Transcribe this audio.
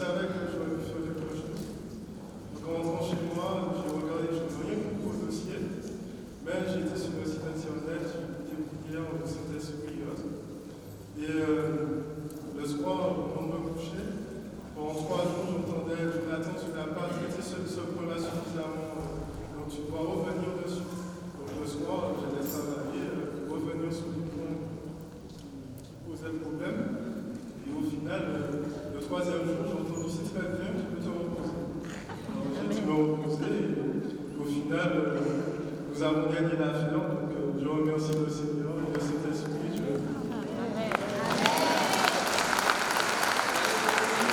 savais que j'aurais pu faire quelque chose. Donc en rentrant chez moi, j'ai regardé, je n'ai rien compris au dossier, mais j'ai été sur le site internet, j'ai écouté une prière de Saint-Esprit et autres. Et le soir, avant de me coucher, pendant 3 jours, j'entendais Jonathan, tu n'as pas traité ce point-là suffisamment, donc tu dois revenir dessus. Donc le soir, j'allais travailler, revenir sur les points qui posaient problème. Et au final, le 3e jour, j'ai entendu c'est très bien, tu peux te reposer. Alors j'ai dû me reposer et au final, nous avons gagné l'affaire, donc je remercie le Seigneur.